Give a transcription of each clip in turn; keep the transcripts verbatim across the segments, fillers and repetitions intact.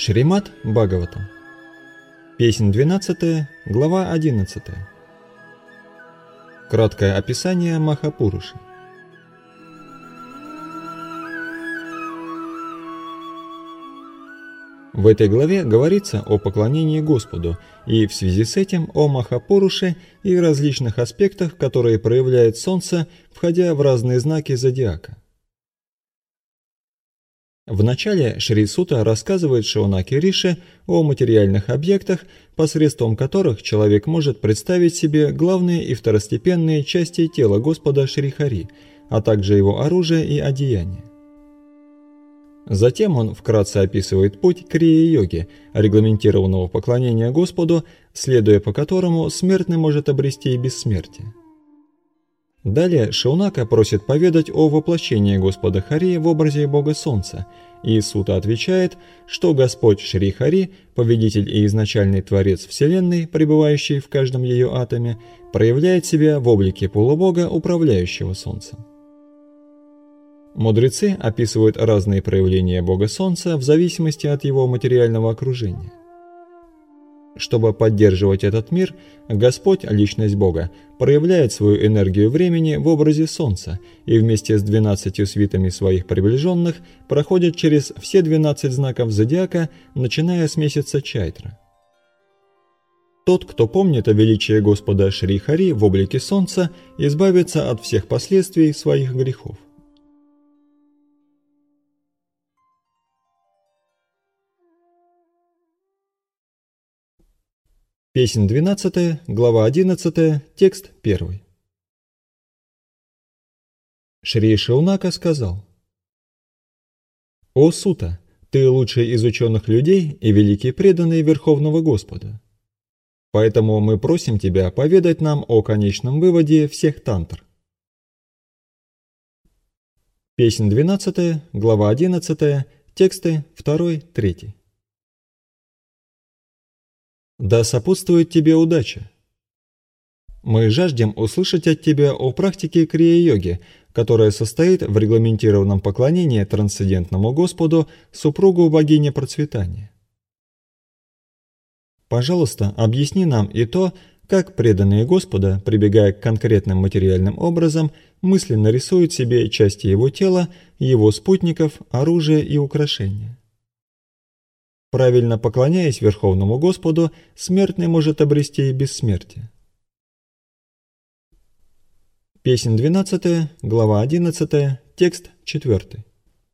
Шримад Бхагаватам. Песнь двенадцатая, глава одиннадцатая. Краткое описание Махапуруши. В этой главе говорится о поклонении Господу и в связи с этим о Махапуруше и различных аспектах, которые проявляет Солнце, входя в разные знаки зодиака. В начале Шри Сута рассказывает Шаунаки Риши о материальных объектах, посредством которых человек может представить себе главные и второстепенные части тела Господа Шри Хари, а также его оружие и одеяние. Затем он вкратце описывает путь крия-йоги, регламентированного поклонения Господу, следуя по которому смертный может обрести бессмертие. Далее Шаунака просит поведать о воплощении Господа Хари в образе Бога Солнца, и Сута отвечает, что Господь Шри Хари, повелитель и изначальный Творец Вселенной, пребывающий в каждом ее атоме, проявляет себя в облике полубога, управляющего Солнцем. Мудрецы описывают разные проявления Бога Солнца в зависимости от его материального окружения. Чтобы поддерживать этот мир, Господь, личность Бога, проявляет свою энергию времени в образе Солнца и вместе с двенадцатью свитами своих приближенных проходит через все двенадцать знаков зодиака, начиная с месяца Чайтра. Тот, кто помнит о величии Господа Шри Хари в облике Солнца, избавится от всех последствий своих грехов. Песнь двенадцатая, глава одиннадцатая, текст первый. Шри Шаунака сказал: «О Сута, ты лучший из ученых людей и великий преданный Верховного Господа. Поэтому мы просим тебя поведать нам о конечном выводе всех тантр». Песнь двенадцатая, глава одиннадцатая, тексты второй, третий. Да сопутствует тебе удача. Мы жаждем услышать от тебя о практике крия-йоги, которая состоит в регламентированном поклонении трансцендентному Господу, супругу богини процветания. Пожалуйста, объясни нам и то, как преданные Господа, прибегая к конкретным материальным образом, мысленно рисуют себе части его тела, его спутников, оружие и украшения. Правильно поклоняясь Верховному Господу, смертный может обрести бессмертие. Песнь двенадцатая, глава одиннадцатая, текст четвертый.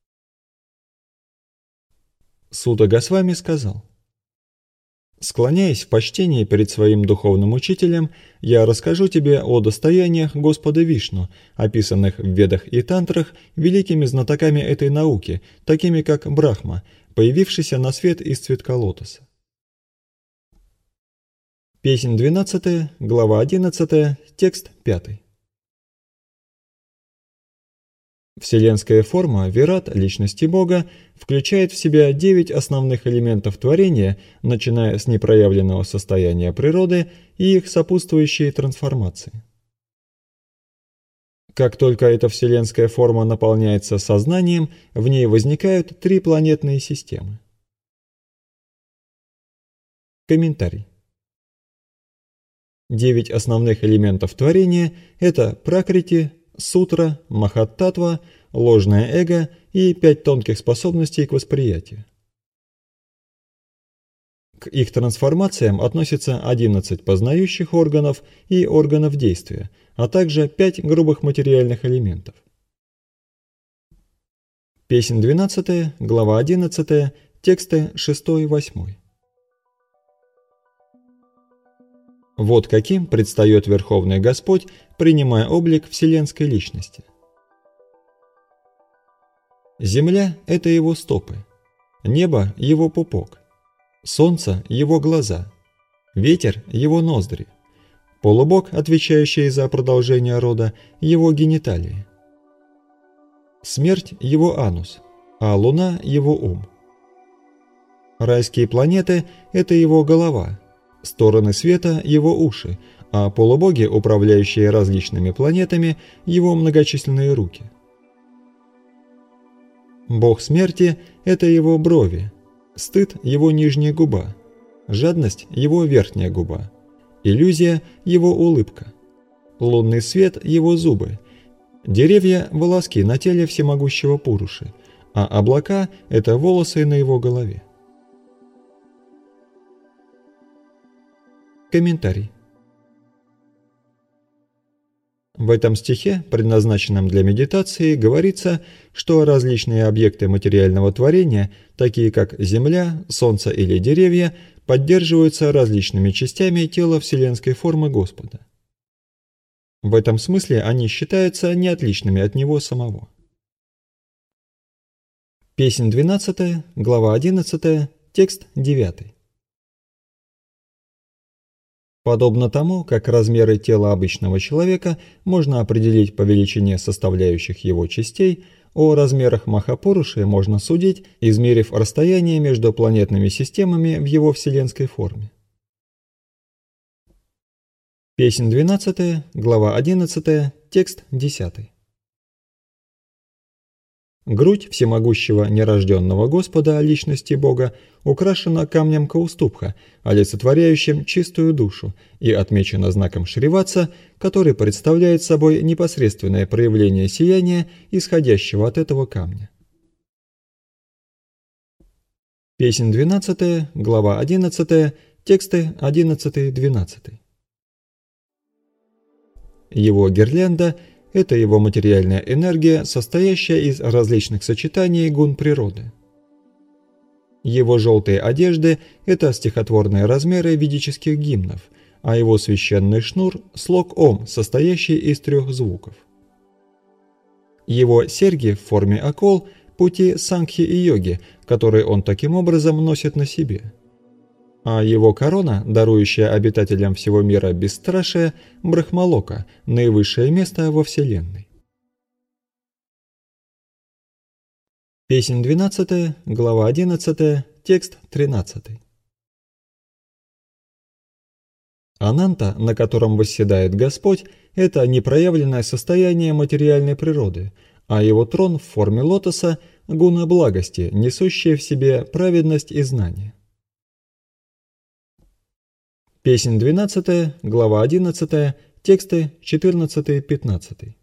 Сута Госвами сказал: «Склоняясь в почтении перед своим духовным учителем, я расскажу тебе о достояниях Господа Вишну, описанных в Ведах и Тантрах великими знатоками этой науки, такими как Брахма, появившийся на свет из цветка лотоса». Песнь двенадцатая, глава одиннадцатая, текст пятый. Вселенская форма Вират, личности Бога, включает в себя девять основных элементов творения, начиная с непроявленного состояния природы и их сопутствующие трансформации. Как только эта вселенская форма наполняется сознанием, в ней возникают три планетные системы. Комментарий. Девять основных элементов творения – это пракрити, сутра, махаттатва, ложное эго и пять тонких способностей к восприятию. К их трансформациям относятся одиннадцать познающих органов и органов действия, а также пять грубых материальных элементов. Песнь двенадцатая, глава одиннадцатая, тексты шестой и восьмой. Вот каким предстает Верховный Господь, принимая облик Вселенской Личности. Земля – это его стопы, небо – его пупок, солнце – его глаза, ветер – его ноздри, полубог, отвечающий за продолжение рода, его гениталии, смерть – его анус, а луна – его ум. Райские планеты – это его голова, стороны света – его уши, а полубоги, управляющие различными планетами, его многочисленные руки. Бог смерти – это его брови, Стыд – его нижняя губа, жадность – его верхняя губа, иллюзия – его улыбка, лунный свет – его зубы, деревья – волоски на теле всемогущего Пуруши, а облака – это волосы на его голове. Комментарий. В этом стихе, предназначенном для медитации, говорится, что различные объекты материального творения, такие как Земля, Солнце или деревья, поддерживаются различными частями тела вселенской формы Господа. В этом смысле они считаются неотличными от Него самого. Песнь двенадцатая, глава одиннадцатая, текст девятый. Подобно тому, как размеры тела обычного человека можно определить по величине составляющих его частей, о размерах Махапуруши можно судить, измерив расстояние между планетными системами в его вселенской форме. Песнь двенадцатая, глава одиннадцатая, текст десятый. Грудь всемогущего нерожденного Господа, личности Бога, украшена камнем Каустубха, олицетворяющим чистую душу, и отмечена знаком Шриватса, который представляет собой непосредственное проявление сияния, исходящего от этого камня. Песнь двенадцатая, глава одиннадцатая, тексты одиннадцатый-двенадцатый. Его гирлянда – это его материальная энергия, состоящая из различных сочетаний гун природы. Его желтые одежды – это стихотворные размеры ведических гимнов, а его священный шнур – слог Ом, состоящий из трех звуков. Его серьги в форме акол – пути сангхи и йоги, которые он таким образом носит на себе. А его корона, дарующая обитателям всего мира бесстрашие, Брахмалока, наивысшее место во Вселенной. Песнь двенадцатая, глава одиннадцатая, текст тринадцатый. Ананта, на котором восседает Господь, это непроявленное состояние материальной природы, а его трон в форме лотоса – гуна благости, несущая в себе праведность и знание. Песнь двенадцатая, глава одиннадцатая, тексты четырнадцатый-пятнадцатый.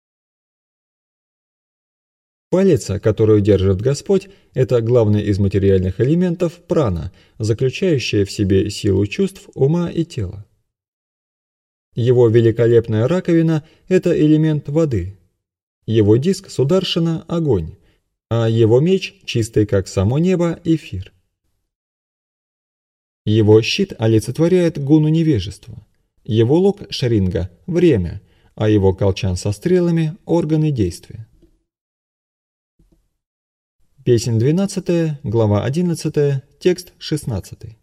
Палица, которую держит Господь, это главный из материальных элементов прана, заключающая в себе силу чувств, ума и тела. Его великолепная раковина – это элемент воды. Его диск Сударшана – огонь, а его меч, чистый как само небо, эфир. Его щит олицетворяет гуну невежества, его лук шринга – время, а его колчан со стрелами – органы действия. Песнь двенадцатая, глава одиннадцатая, текст шестнадцатый.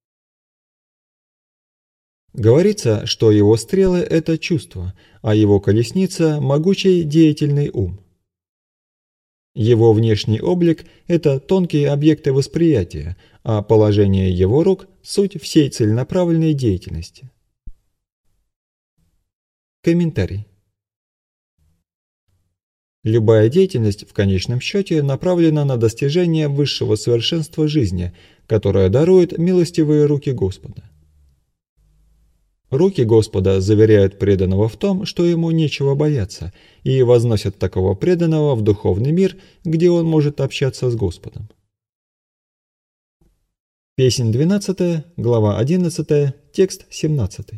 Говорится, что его стрелы – это чувство, а его колесница – могучий деятельный ум. Его внешний облик – это тонкие объекты восприятия, а положение его рук – суть всей целенаправленной деятельности. Комментарий. Любая деятельность в конечном счете направлена на достижение высшего совершенства жизни, которое дарует милостивые руки Господа. Руки Господа заверяют преданного в том, что ему нечего бояться, и возносят такого преданного в духовный мир, где он может общаться с Господом. Песнь двенадцатая, глава одиннадцатая, текст семнадцатый.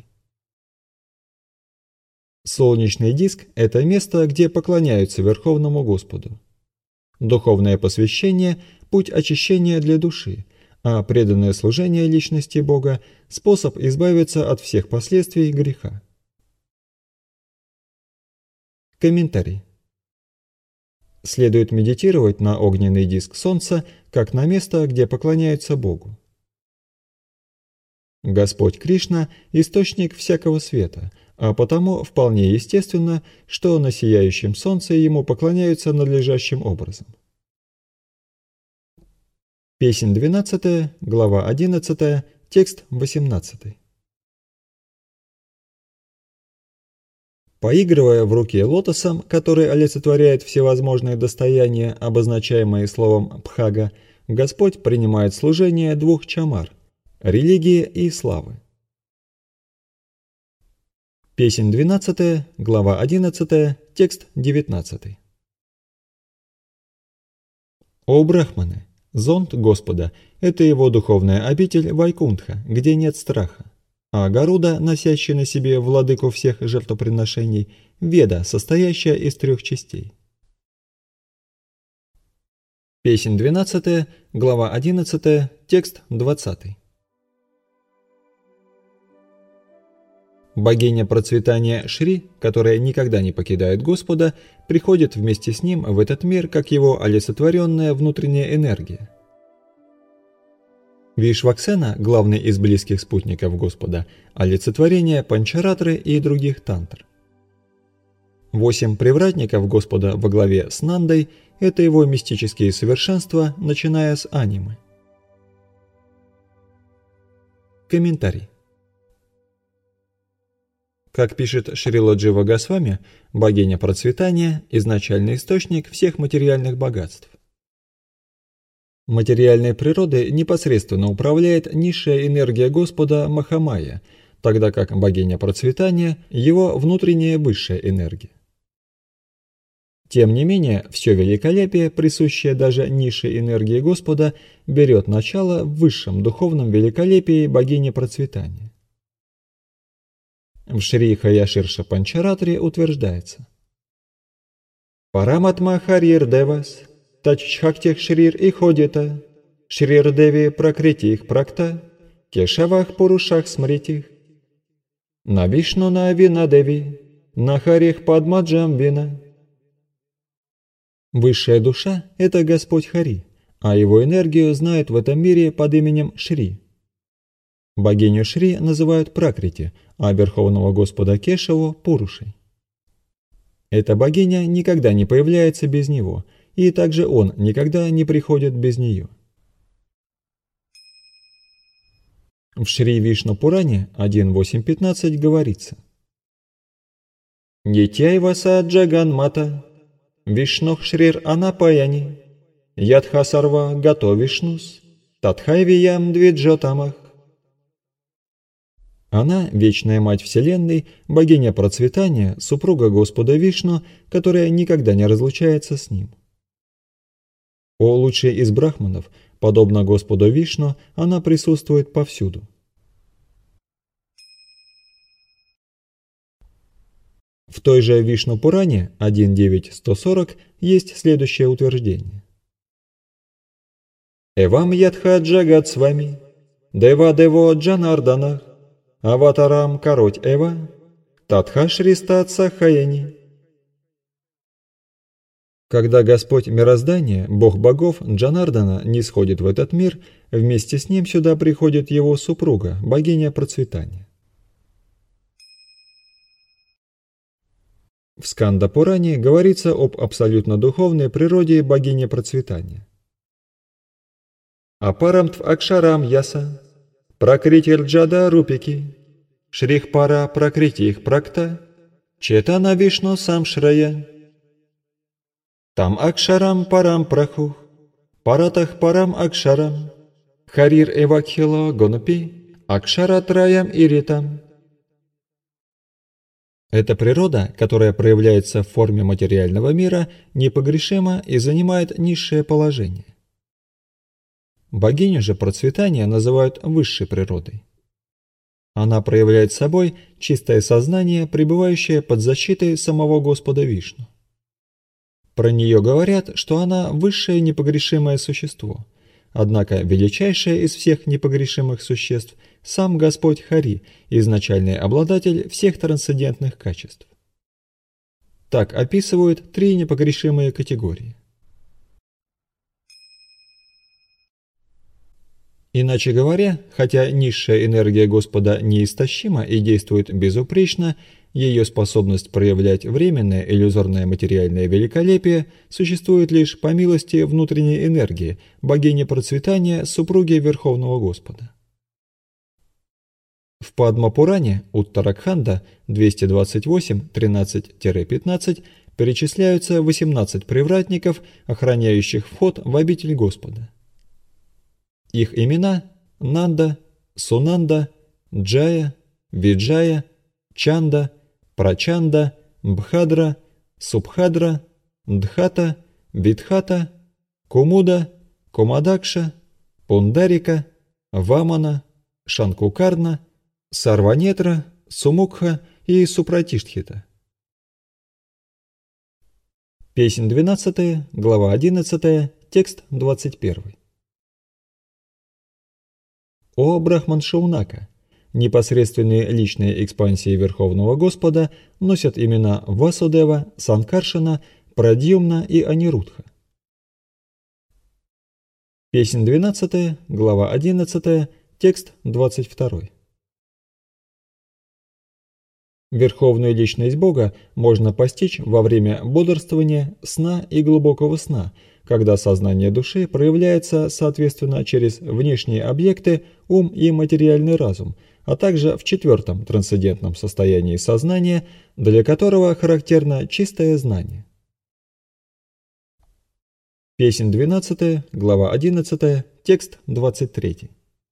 Солнечный диск – это место, где поклоняются Верховному Господу. Духовное посвящение – путь очищения для души, а преданное служение личности Бога – способ избавиться от всех последствий греха. Комментарий. Следует медитировать на огненный диск Солнца, как на место, где поклоняются Богу. Господь Кришна – источник всякого света, а потому вполне естественно, что на сияющем солнце ему поклоняются надлежащим образом. Песнь двенадцатая, глава одиннадцатая, текст восемнадцатый. Поигрывая в руке лотосом, который олицетворяет всевозможные достояния, обозначаемые словом «пхага», Господь принимает служение двух чамар – религии и славы. Песнь двенадцатая, глава одиннадцатая, текст девятнадцатый. О брахманы! Зонд Господа – это его духовная обитель Вайкунтха, где нет страха. А Гаруда, носящий на себе владыку всех жертвоприношений, Веда, состоящая из трех частей. Песнь двенадцатая, глава одиннадцатая, текст двадцатый. Богиня процветания Шри, которая никогда не покидает Господа, приходит вместе с ним в этот мир как его олицетворенная внутренняя энергия. Вишваксена, главный из близких спутников Господа, олицетворение Панчаратры и других тантр. Восемь привратников Господа во главе с Нандой – это его мистические совершенства, начиная с анимы. Комментарий. Как пишет Шрила Джива Госвами, богиня процветания – изначальный источник всех материальных богатств. Материальной природой непосредственно управляет низшая энергия Господа Махамая, тогда как богиня процветания – его внутренняя высшая энергия. Тем не менее, все великолепие, присущее даже низшей энергии Господа, берет начало в высшем духовном великолепии богини процветания. В Шри Хаяширша Панчаратре утверждается: «Параматма Харир Девас, Тачхактих Шрир и Ходита, Шрир Деви Пракритих Практа, Кешавах Пурушах Смритих, На Вишну на Вина Деви, На Харих Падмаджам Вина». Высшая душа – это Господь Хари, а его энергию знают в этом мире под именем Шри. Богиню Шри называют Пракрити, а Верховного Господа Кешаву – Пурушей. Эта богиня никогда не появляется без него, и также он никогда не приходит без нее. В Шри Вишну Пуране один восемь пятнадцать говорится: «Нитяйваса Джаган Мата, Вишнох Шрир Анапаяни, Ядха Сарва Гато Вишнус, Татхайвиям Двиджотамах». Она – вечная мать Вселенной, богиня процветания, супруга Господа Вишну, которая никогда не разлучается с ним. О лучший из брахманов, подобно Господу Вишну, она присутствует повсюду. В той же Вишну Пуране один девять сто сорок есть следующее утверждение: «Эвам ядха джагат с вами, дева дево джанардана, аватарам короть эва, татха шриста цахаяни». Когда Господь мироздания, Бог богов Джанардана, нисходит в этот мир, вместе с ним сюда приходит его супруга, богиня процветания. В Сканда-Пуране говорится об абсолютно духовной природе богини процветания. «Апарамтв Акшарам Яса, Пракритир Джада Рупики, Шрихпара Пракритих Практа, Четана Вишну Самшрая, Там Акшарам Парам Прахух, Паратах Парам Акшарам, Харир Эвакхило Гонупи, Акшара Траям Иритам». Эта природа, которая проявляется в форме материального мира, непогрешима и занимает низшее положение. Богиню же процветания называют высшей природой. Она проявляет собой чистое сознание, пребывающее под защитой самого Господа Вишну. Про нее говорят, что она высшее непогрешимое существо, однако величайшее из всех непогрешимых существ – сам Господь Хари, изначальный обладатель всех трансцендентных качеств. Так описывают три непогрешимые категории. Иначе говоря, хотя низшая энергия Господа неистощима и действует безупречно, ее способность проявлять временное иллюзорное материальное великолепие существует лишь по милости внутренней энергии, богини процветания, супруги Верховного Господа. В Падма-Пуране Уттаракханда двести двадцать восемь тринадцать пятнадцать перечисляются восемнадцать привратников, охраняющих вход в обитель Господа. Их имена – Нанда, Сунанда, Джая, Виджая, Чанда, Прачанда, Бхадра, Субхадра, Дхата, Видхата, Кумуда, Кумадакша, Пундарика, Вамана, Шанкукарна, Сарванетра, Сумукха и Супратиштхита. Песнь двенадцатая, глава одиннадцатая, текст двадцать первый. О Брахман Шаунака! Непосредственные личные экспансии Верховного Господа носят имена Васудева, Санкаршана, Прадьюмна и Анирудха. Песнь двенадцатая, глава одиннадцатая, текст двадцать второй. Верховную личность Бога можно постичь во время бодрствования, сна и глубокого сна, когда сознание души проявляется соответственно через внешние объекты, ум и материальный разум, а также в четвертом трансцендентном состоянии сознания, для которого характерно чистое знание. Песнь двенадцатая, глава одиннадцатая, текст двадцать третий.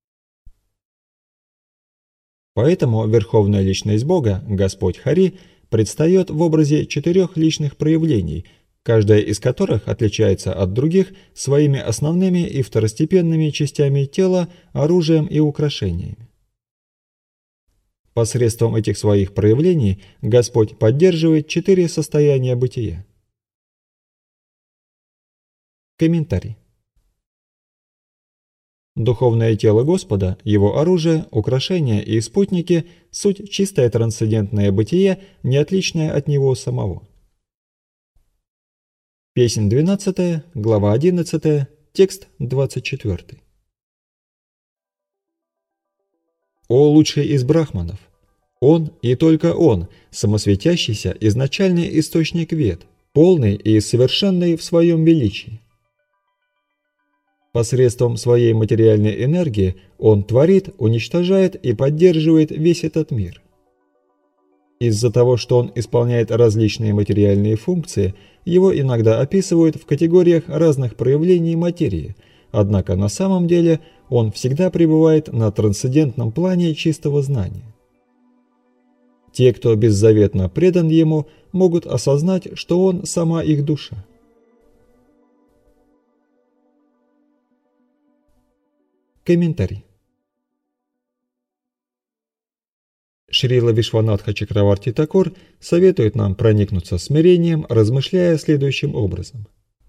Поэтому Верховная Личность Бога, Господь Хари, предстает в образе четырех личных проявлений, каждая из которых отличается от других своими основными и второстепенными частями тела, оружием и украшениями. Посредством этих своих проявлений Господь поддерживает четыре состояния бытия. Комментарий. Духовное тело Господа, его оружие, украшения и спутники – суть чистое трансцендентное бытие, не отличное от него самого. Песнь двенадцатая, глава одиннадцатая, текст двадцать четвёртый. О лучший из брахманов! Он и только он, самосветящийся изначальный источник вед, полный и совершенный в своем величии. Посредством своей материальной энергии он творит, уничтожает и поддерживает весь этот мир. Из-за того, что он исполняет различные материальные функции, его иногда описывают в категориях разных проявлений материи, однако на самом деле он всегда пребывает на трансцендентном плане чистого знания. Те, кто беззаветно предан ему, могут осознать, что он – сама их душа. Комментарий. Шрила Вишванатха Чакраварти Такур советует нам проникнуться смирением, размышляя следующим образом.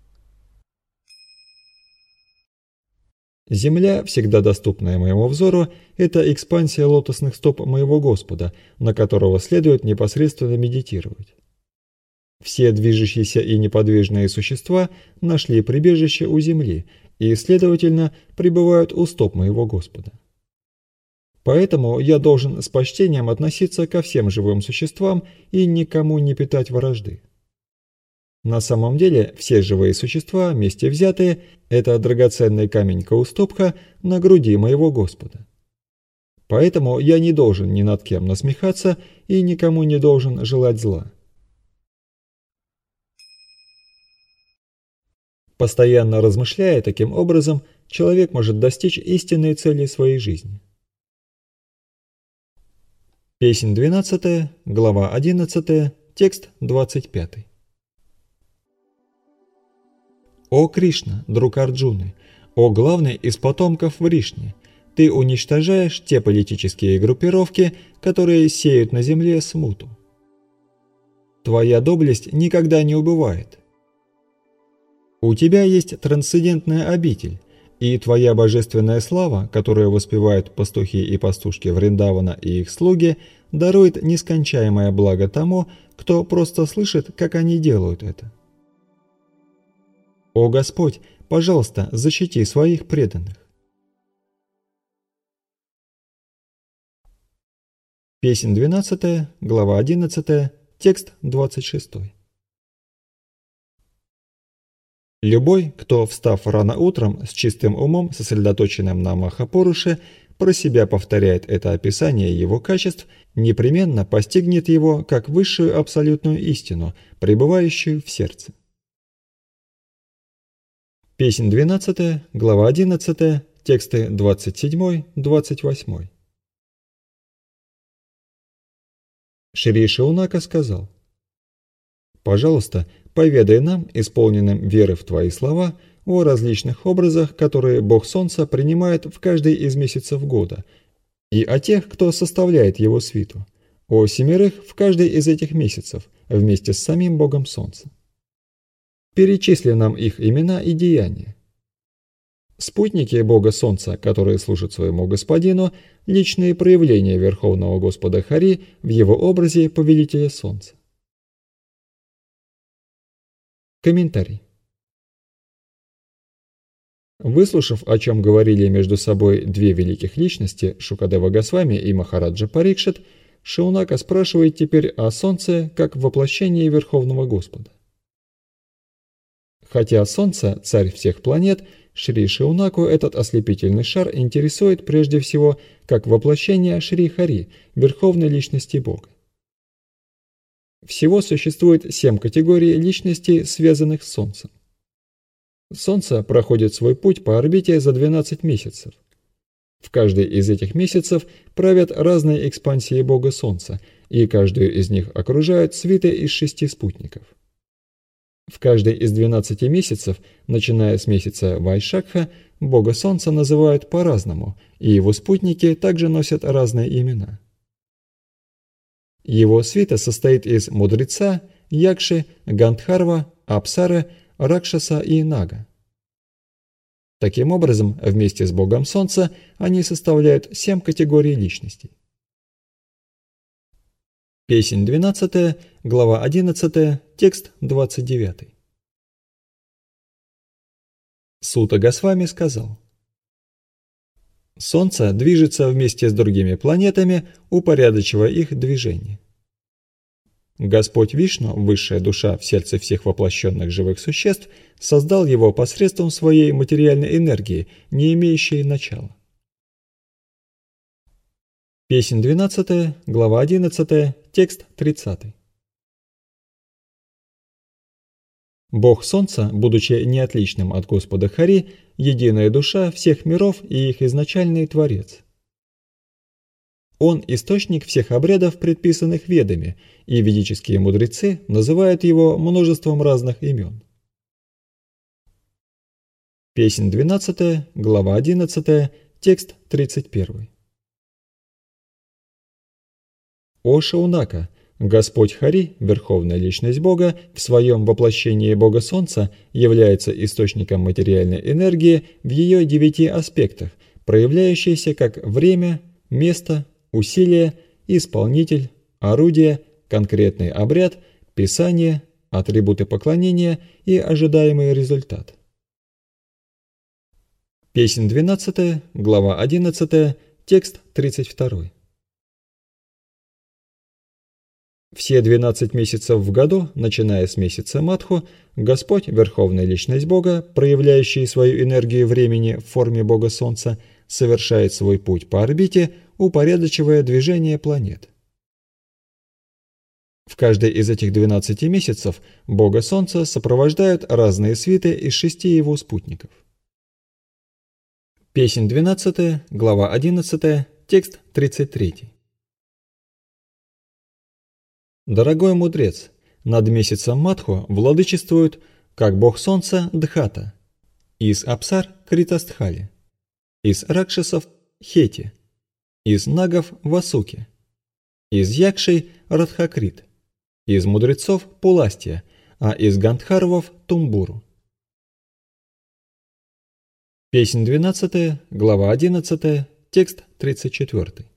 Земля, всегда доступная моему взору, это экспансия лотосных стоп моего Господа, на которого следует непосредственно медитировать. Все движущиеся и неподвижные существа нашли прибежище у земли и, следовательно, пребывают у стоп моего Господа. Поэтому я должен с почтением относиться ко всем живым существам и никому не питать вражды. На самом деле, все живые существа, вместе взятые, это драгоценный камень Каустопха на груди моего Господа. Поэтому я не должен ни над кем насмехаться и никому не должен желать зла. Постоянно размышляя таким образом, человек может достичь истинной цели своей жизни. Песнь двенадцатая, глава одиннадцатая, текст двадцать пятый. О Кришна, друг Арджуны, о главный из потомков Вришни, ты уничтожаешь те политические группировки, которые сеют на земле смуту. Твоя доблесть никогда не убывает. У тебя есть трансцендентная обитель, и твоя божественная слава, которую воспевают пастухи и пастушки Вриндавана и их слуги, дарует нескончаемое благо тому, кто просто слышит, как они делают это. О Господь, пожалуйста, защити своих преданных. Песнь двенадцатая, глава одиннадцатая, текст двадцать шестой. Любой, кто, встав рано утром с чистым умом, сосредоточенным на Махапуруше, про себя повторяет это описание его качеств, непременно постигнет его как высшую абсолютную истину, пребывающую в сердце. Песнь двенадцатая, глава одиннадцатая, тексты двадцать семь — двадцать восемь. Шри Шаунака сказал: «Пожалуйста, поведай нам, исполненным веры в твои слова, о различных образах, которые Бог Солнца принимает в каждый из месяцев года, и о тех, кто составляет его свиту, о семерых в каждый из этих месяцев, вместе с самим Богом Солнца. Перечисли нам их имена и деяния. Спутники Бога Солнца, которые служат своему Господину, личные проявления Верховного Господа Хари в его образе Повелителя Солнца». Комментарий. Выслушав, о чем говорили между собой две великих личности, Шукадева Госвами и Махараджа Парикшит, Шаунака спрашивает теперь о Солнце как воплощении Верховного Господа. Хотя Солнце – царь всех планет, Шри Шаунаку этот ослепительный шар интересует прежде всего как воплощение Шри Хари, Верховной Личности Бога. Всего существует семь категорий личностей, связанных с Солнцем. Солнце проходит свой путь по орбите за двенадцать месяцев. В каждый из этих месяцев правят разные экспансии Бога Солнца, и каждую из них окружают свиты из шести спутников. В каждый из двенадцати месяцев, начиная с месяца Вайшакха, Бога Солнца называют по-разному, и его спутники также носят разные имена. Его свита состоит из мудреца, якши, гандхарва, апсары, ракшаса и нага. Таким образом, вместе с Богом Солнца они составляют семь категорий личностей. Песнь двенадцатая, глава одиннадцатая, текст двадцать девятый. Сута Госвами сказал: «Солнце движется вместе с другими планетами, упорядочивая их движение. Господь Вишну, высшая душа в сердце всех воплощенных живых существ, создал его посредством своей материальной энергии, не имеющей начала». Песнь двенадцатая, глава одиннадцатая, текст тридцатый. Бог Солнца, будучи неотличным от Господа Хари, единая душа всех миров и их изначальный Творец. Он – источник всех обрядов, предписанных Ведами, и ведические мудрецы называют его множеством разных имен. Песнь двенадцатая, глава одиннадцатая, текст тридцать первый. О Шаунака, Господь Хари, Верховная Личность Бога, в своем воплощении Бога Солнца является источником материальной энергии в ее девяти аспектах, проявляющейся как время, место, усилие, исполнитель, орудие, конкретный обряд, писание, атрибуты поклонения и ожидаемый результат. Песнь двенадцатая, глава одиннадцатая, текст тридцать второй. Все двенадцать месяцев в году, начиная с месяца Мадху, Господь, Верховная Личность Бога, проявляющий свою энергию времени в форме Бога Солнца, совершает свой путь по орбите, упорядочивая движение планет. В каждый из этих двенадцати месяцев Бога Солнца сопровождают разные свиты из шести его спутников. Песнь двенадцатая, глава одиннадцатая, текст тридцать третий. Дорогой мудрец, над месяцем Мадху владычествует, как бог солнца, Дхата, из Апсар – Критастхали, из Ракшасов – Хети, из Нагов – Васуки, из Якшей – Радхакрит, из мудрецов – Пуластия, а из Гандхарвов – Тумбуру. Песнь двенадцатая, глава одиннадцатая, текст тридцать четвёртый.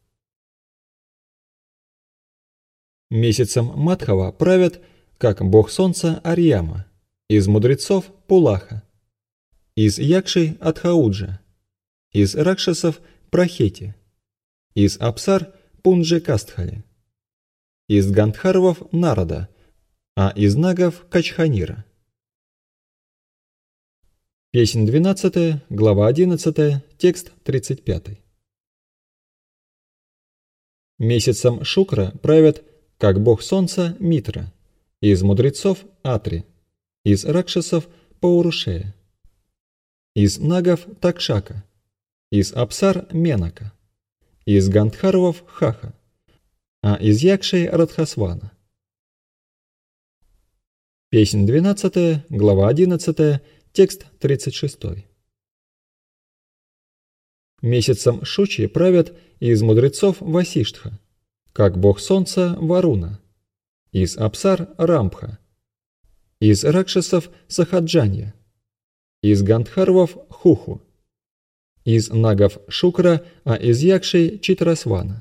Месяцем Мадхава правят, как бог солнца, Арьяма, из мудрецов – Пулаха, из Якшей – Адхауджа, из Ракшасов – Прахети, из Апсар – Пунджекастхали, из Гандхарвов – Нарада, а из Нагов – Качханира. Песнь двенадцатая, глава одиннадцатая, текст тридцать пятый. Месяцем Шукра правят, как бог солнца, Митра, из мудрецов – Атри, из Ракшасов – Паурушея, из Нагов – Такшака, из Апсар – Менака, из Гандхарвов – Хаха, а из Якшей – Радхасвана. Песнь двенадцатая, глава одиннадцатая, текст тридцать шесть. Месяцем Шучи правят из мудрецов Васиштха, как бог солнца Варуна, из Апсар Рамбха, из Ракшасов Сахаджанья, из Гандхарвов Хуху, из Нагов Шукра, а из Якшей Читрасвана.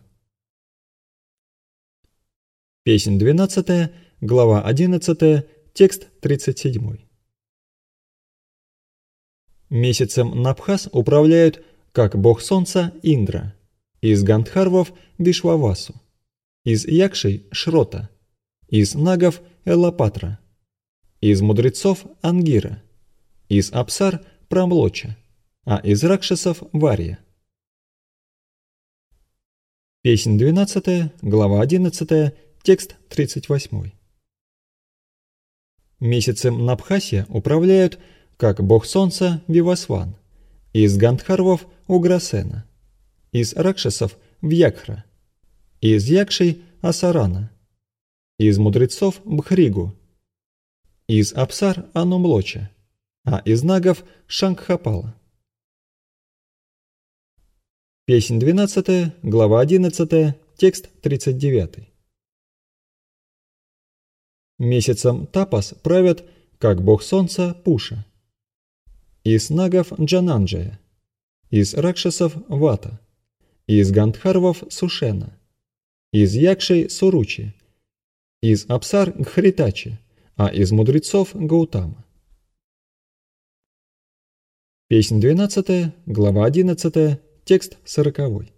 Песнь двенадцатая, глава одиннадцатая, текст тридцать семь. Месяцем Набхас управляют как бог солнца Индра, из Гандхарвов Вишвавасу, из Якшей Шрота, из Нагов Эллапатра, из мудрецов Ангира, из Апсар Прамлоча, а из Ракшасов Варья. Песнь двенадцатая, глава одиннадцатая, текст тридцать восемь. Месяцем Набхасья управляют как бог солнца Вивасван, из Гандхарвов Уграсена, из Ракшасов Вьякхра, из Якшей Асарана, из мудрецов Бхригу, из Апсар Анумлоча, а из Нагов Шангхапала. Песнь двенадцатая, глава одиннадцатая, текст тридцать девять. Месяцем Тапас правят как бог солнца Пуша, из Нагов Джананджая, из Ракшасов Вата, из Гандхарвов Сушена, из Якшей Суручи, из Апсар Гхритачи, а из мудрецов Гаутама. Песнь двенадцатая, глава одиннадцатая, текст сороковой.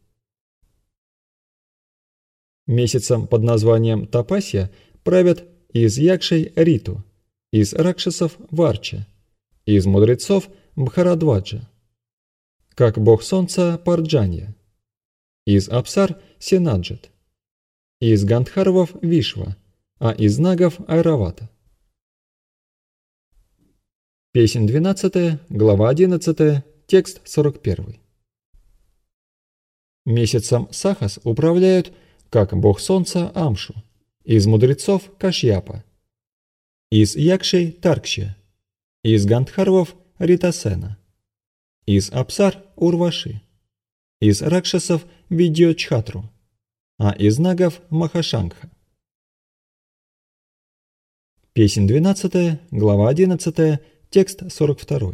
Месяцем под названием Тапасья правят из Якшей Риту, из Ракшасов Варча, из мудрецов Бхарадваджа, как бог солнца Парджанья, из Апсар Сенаджет, из Гандхарвов Вишва, а из Нагов Айравата. Песнь двенадцатая, глава одиннадцатая, текст сорок один. Месяцем Сахас управляют как бог солнца Амшу, из мудрецов Кашьяпа, из Якшей Таркшья, из Гандхарвов Ритасена, из Апсар Урваши, из Ракшасов Видьочхатру, а из Нагов Махашангха. Песнь двенадцатая, глава одиннадцатая, текст сорок два.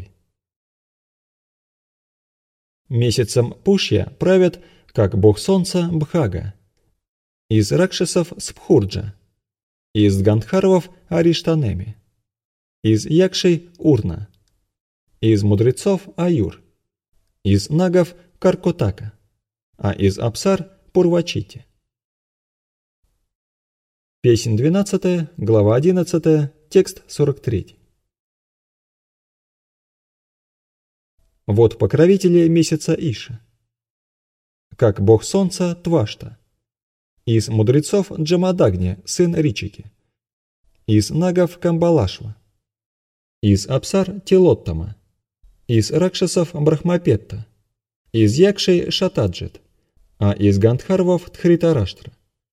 Месяцем Пушья правят как бог солнца Бхага, из Ракшасов Спхурджа, из Гандхарвов Ариштанеми, из Якшей Урна, из мудрецов Аюр, из Нагов Каркотака, а из Апсар Пурвачити. Песнь двенадцатая, глава одиннадцатая, текст сорок три. Вот покровители месяца Иша. Как бог солнца Твашта, из мудрецов Джамадагни, сын Ричики, из Нагов Камбалашва, из Апсар Тилоттама, из Ракшасов Брахмапетта, из Якшей Шатаджет, а из Гандхарвов Тхритараштра.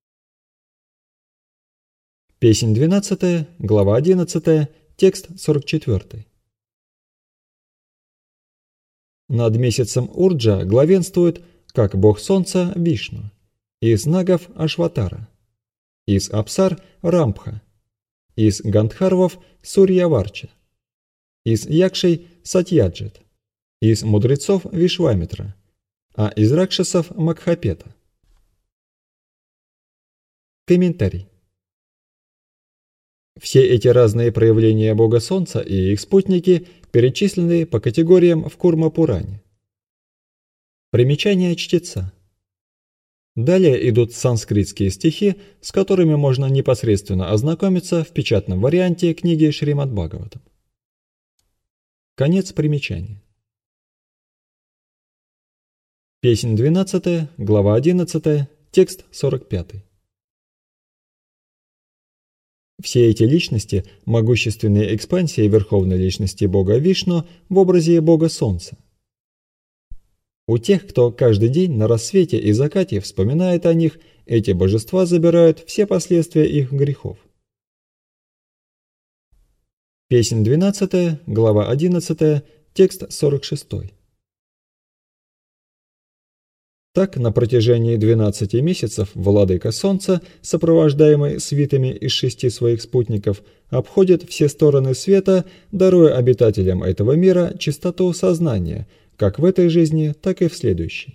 Песнь двенадцатая, глава одиннадцатая, текст сорок четыре. Над месяцем Урджа главенствует как бог солнца Вишну, из Нагов Ашватара, из Апсар Рамбха, из Гандхарвов Сурьяварча, из Якшей Сатьяджет, из мудрецов Вишвамитра, а из Ракшасов Макхапета. Комментарий. Все эти разные проявления бога солнца и их спутники перечислены по категориям в Курма-Пуране. Примечание чтеца. Далее идут санскритские стихи, с которыми можно непосредственно ознакомиться в печатном варианте книги Шримад-Бхагаватам. Конец примечания. Песнь двенадцатая, глава одиннадцатая, текст сорок пять. Все эти личности – могущественные экспансии верховной личности бога Вишну в образе бога Солнца. У тех, кто каждый день на рассвете и закате вспоминает о них, эти божества забирают все последствия их грехов. Песнь двенадцатая, глава одиннадцатая, текст сорок шесть. Так, на протяжении двенадцати месяцев владыка Солнца, сопровождаемый свитами из шести своих спутников, обходит все стороны света, даруя обитателям этого мира чистоту сознания, как в этой жизни, так и в следующей.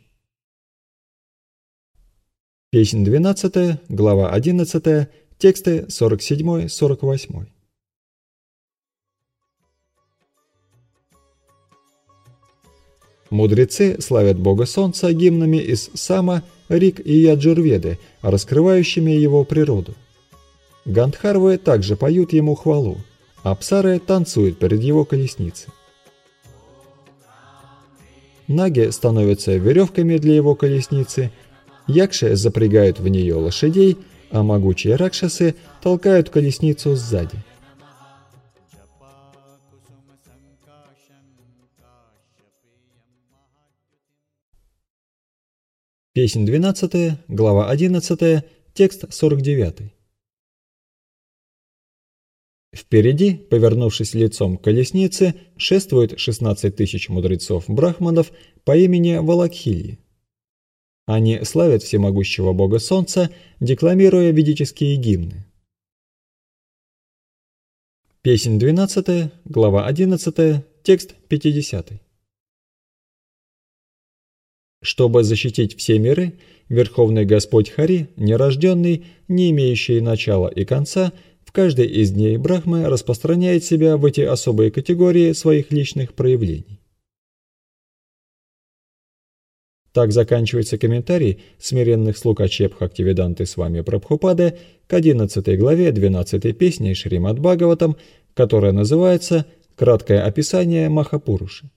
Песнь двенадцатая, глава одиннадцатая, тексты сорок семь сорок восемь. Мудрецы славят Бога Солнца гимнами из Сама, Рик и Яджурведы, раскрывающими его природу. Гандхарвы также поют ему хвалу, а Апсары танцуют перед его колесницей. Наги становятся веревками для его колесницы, якши запрягают в нее лошадей, а могучие ракшасы толкают колесницу сзади. Песнь двенадцатая, глава одиннадцатая, текст сорок девять. Впереди, повернувшись лицом к колеснице, шествует шестнадцать тысяч мудрецов-брахманов по имени Валакхильи. Они славят всемогущего бога Солнца, декламируя ведические гимны. Песнь двенадцатая, глава одиннадцатая, текст пятидесятый. Чтобы защитить все миры, Верховный Господь Хари, нерожденный, не имеющий начала и конца, в каждый из дней Брахмы распространяет себя в эти особые категории своих личных проявлений. Так заканчивается комментарий смиренных слуг Ачеб Бхактивиданты Свами Прабхупады к одиннадцатой главе двенадцатой песни Шримад Бхагаватам, которая называется «Краткое описание Махапуруши».